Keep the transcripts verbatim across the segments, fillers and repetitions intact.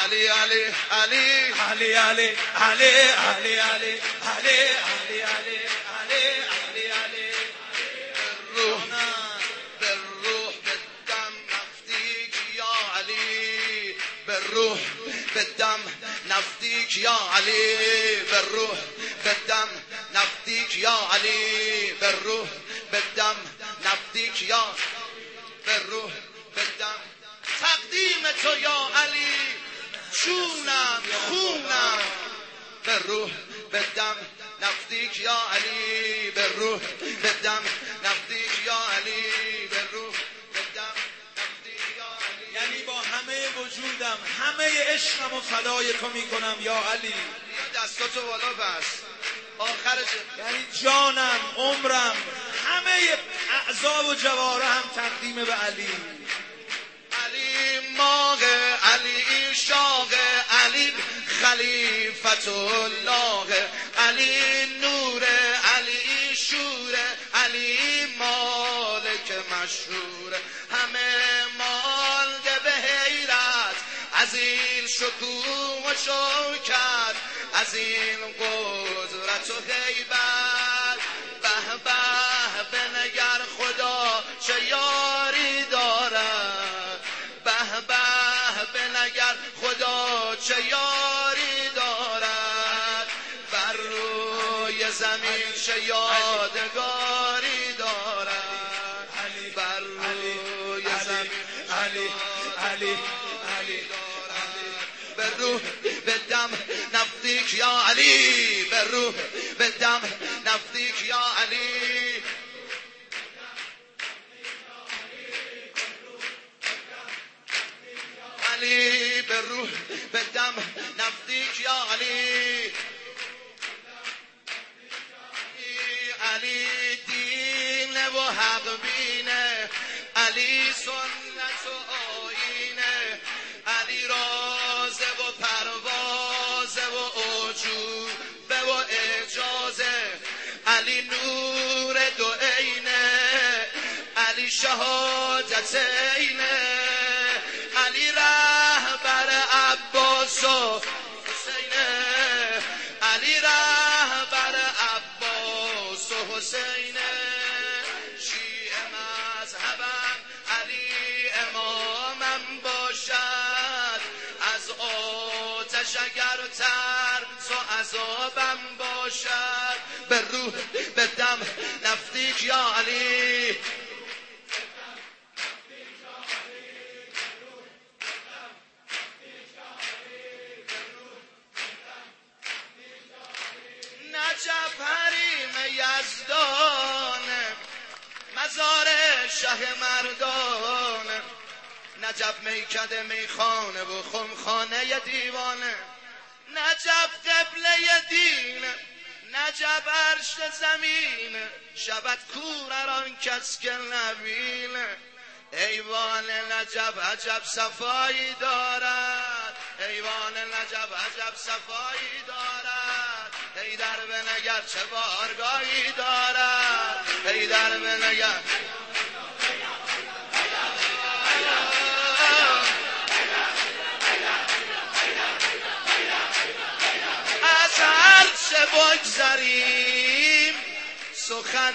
علی علی علی علی علی علی علی علی علی علی علی علی علی روح به روح به دم نفدیک یا علی به روح به دم نفدیک یا علی به روح به دم نفدیک یا علی به روح به دم نفدیک یا به روح به دم تقدیم تو یا علی جونم خونم به روح به دم نفدیک یا علی به روح به دم نفدیک یا علی به روح به دم نفدیک یا علی. یعنی با همه وجودم همه عشقم و فدای تو میکنم یا علی. دستاتو بالا بس آخرش، یعنی جانم عمرم همه اعضا و جوارحم تقدیم به علی. علی ماغ علی شاغ علی خلیفت الله علی نور علی شور علی مالک مشهور همه مالده به حیرت از این شکوه و شوکت از این قدرت و هیبت به به بنگر خدا چه یاری دارد به به بنگر خدا چه یاری دارد بر روی زمین چه یادگاری دارد بر روی زمین علی علی علی به روح به دم نفدیک یا علی به روح به دم نفدیک یا علی علی به روح به دم نفدیک یا علی علی دین و حق بینه علی سنت و آیینه علی رازه و پروازه و عجوبه و اعجازه علی نور دو عینه علی شهادت عینه علی رهبر عباس و حسینه علی رهبر عباس و حسینه شیعه مذهبم علی امامم باشد از آتش اگر ترس و عذابم باشد به روح به دم نفدیک یا علی نجف حریم یزدانه مزار شه مردانه نجف میکده میخانه و خمخانه دیوانه نجف قبله دینه نجف عرش زمینه شبت کورران کس که نبینه ایوان نجف عجب صفایی دارد ایوان نجف عجب صفایی دارد ای در بنگر چه بارگاهی دارد ای در بنگر از هر چه بگذریم سخن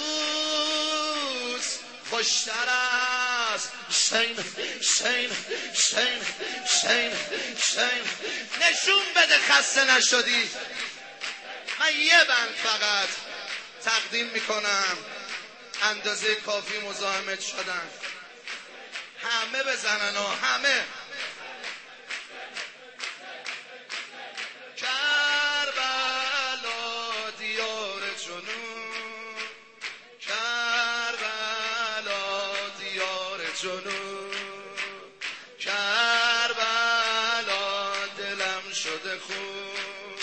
دوست خوشتر است شین شین شین شین شین نشون بده خسته نشدی من یه بند فقط تقدیم میکنم اندازه کافی مزاحمت شدن همه بزنن و همه کربلا دیار جنون کربلا دیار جنون کربلا دلم شده خون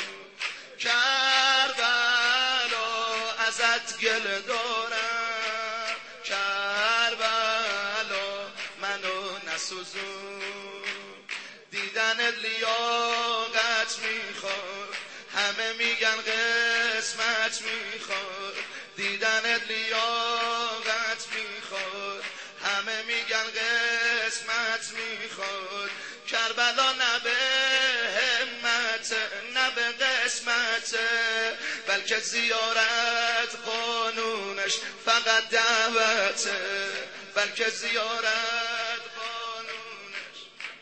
کربلا ازت گله دارم کربلا منو نسوزون دیدن لیاقت میخواد همه میگن قسمت میخواد دیدن لیاقت میخواد همه میگن قسمت میخواد کربلا نبه قسمته، بلکه زیارت قانونش فقط دعوته، بلکه زیارت قانونش.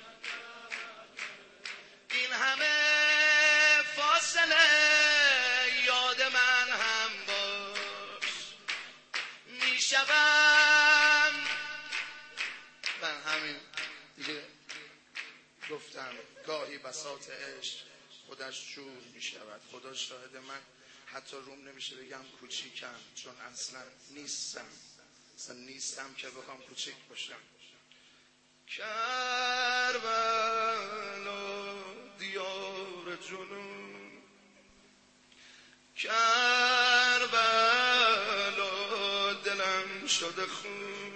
این همه فاصله یاد من هم باش، میشوم من همین دیگه گفتم گاهی بساط عشق خودش جور می شود. خدا شاهد، من حتی روم نمیشه بگم کوچیکم، چون اصلا نیستم، اصلا نیستم که بخوام کوچیک باشم. کربلا دیار جنون، کربلا دلم شده خون.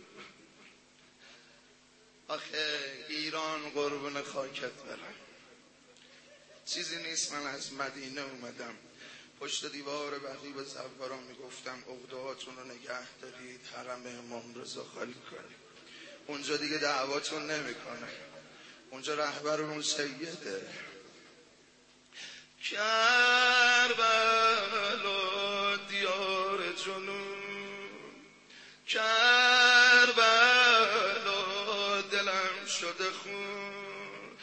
آخه ایران قربون خاکت برم، چیزی نیست. من از مدینه اومدم، پشت دیوار بقیع به زوارا میگفتم عقدهاتون رو نگه دارید، حرم امام رضا خالی کنید، اونجا دیگه دعواتون نمیکنه، اونجا رهبر اون سیده. کربلا دیار جنون، کربلا دلم شده خون،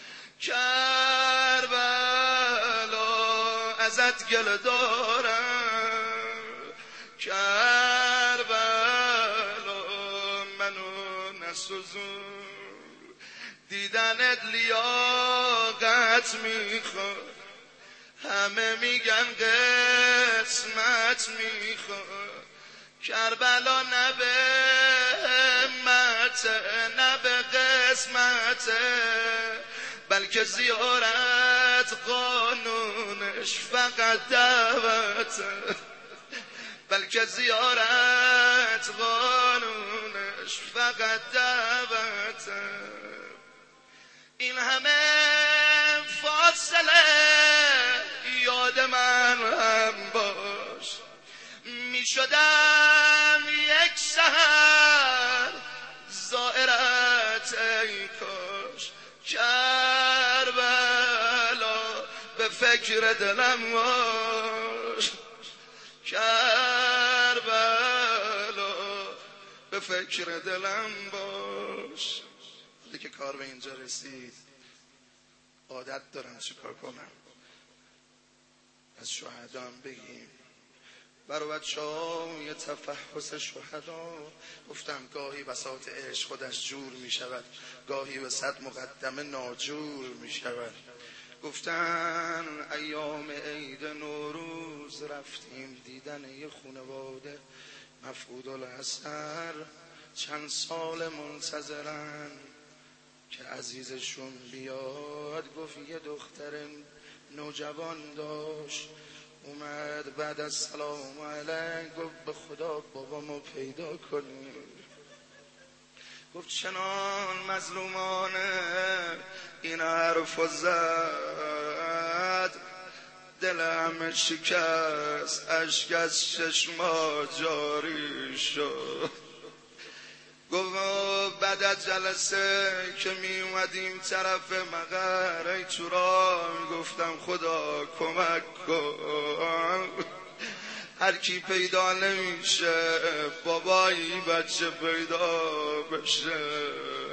کربلا ازت گله دارم، کربلا منو نسوزون. دیدنت لیاقت میخواد، همه میگن قسمت میخواد. کربلا نه به همته نه به قسمته، بلکه زیارت قانونش فقط دعوته، بلکه زیارت قانونش فقط دعوته. این همه فاصله یاد من هم باش، می شدم یک سحر زائرت ای کاش. کربلا به فکر دلم باش، کربلا به فکر دلم باش. وقتی که کار به اینجا رسید عادت دارم چیکار کنم، از شهدا هم بگیم. برای بچه ها یه تفحص شهدا گفتم گاهی بساط عشق خودش جور می شود، گاهی به صد مقدمه ناجور می شود. گفتن ایام عید نوروز رفتیم دیدن یه خانواده مفقود الاثر، چند سال منتظرن که عزیزشون بیاد. گفت یه دختر نوجوان داشت اومد بعد از سلام علیک گفت به خدا بابامو پیدا کنی. گفت چنان مظلومانه این حرف زد، دلم شکست، اشک از چشما جاری شد. گفت بعد از جلسه که می اومدیم طرف مقر ای چورا، گفتم خدا کمک کن، هر کی پیدا نمیشه بابایی بچه پیدا بشه.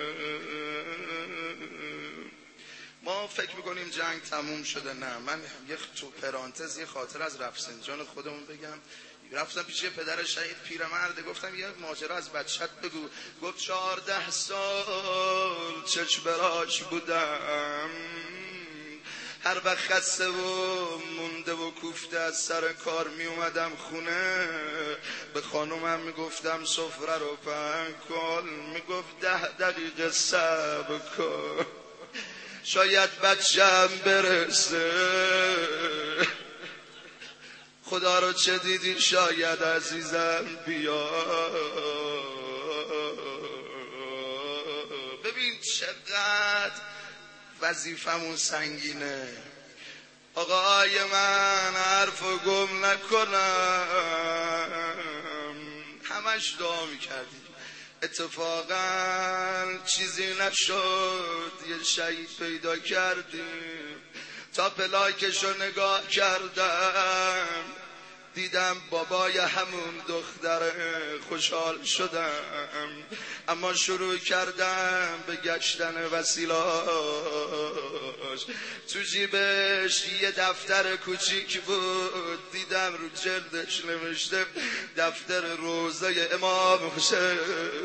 ما فکر میکنیم جنگ تموم شده، نه. من یه تو پرانتز یه خاطر از رفسنجان خودمون بگم. رفتم پیش پدر شهید پیرمرد، گفتم یه ماجرا از بچت بگو. گفت چهارده سال چشم براش بودم، هر وقت خسته و مونده و کوفته از سر کار می اومدم خونه، به خانومم می گفتم سفره رو پهن کن، می گفت ده دقیقه صبر کن شاید بچم برسه. خدا رو چه دیدی شاید عزیزم بیا. ببین چقدر وظیفمون سنگینه. آقای من حرفو گم نکنم، همش دعا میکردیم. اتفاقا چیزی نشد، یه شهید پیدا کردیم. تا پلاکشو نگاه کردم دیدم بابای همون دختر، خوشحال شدم. اما شروع کردم به گشتن وسیلاش. تو جیبش یه دفتر کوچیک بود، دیدم رو جلدش نوشته دفتر روزه امام حسین.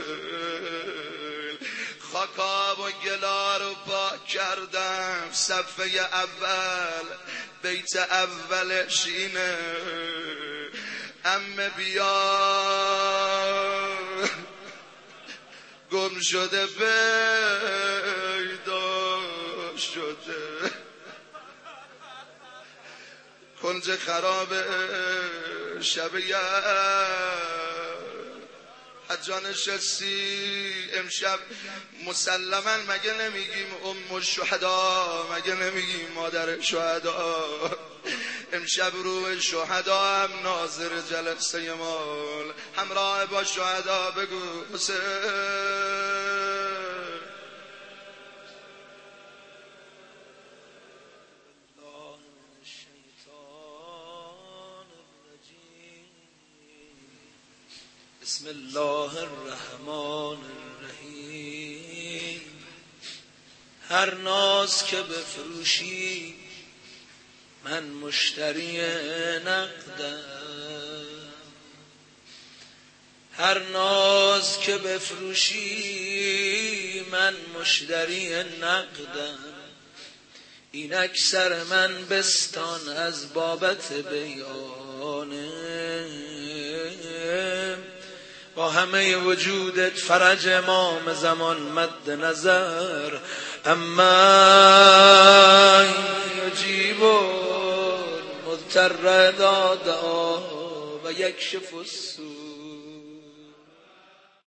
خاکاب و گلا رو پاک کردم. صفحه اول بیت اولش اینه: عمه بیا گم شده پیدا شده. کنج خراب شب حجا نشستی امشب، مسلما مگه نمیگیم ام الشهدا، مگه نمیگیم مادر شهدا؟ امشب روح شهدا هم ناظر جلسه مال، همراه با شهدا بگو حسین. بسم الله الرحمن الرحیم. هر ناز که بفروشی من مشتری نقدم، هر ناز که بفروشی من مشتری نقدم. این اکثر من بستان از بابت بیانه، با همه وجودت فرج امام زمان مد نظر. اما یجیب مضطر اذا دعا و یکشف السوء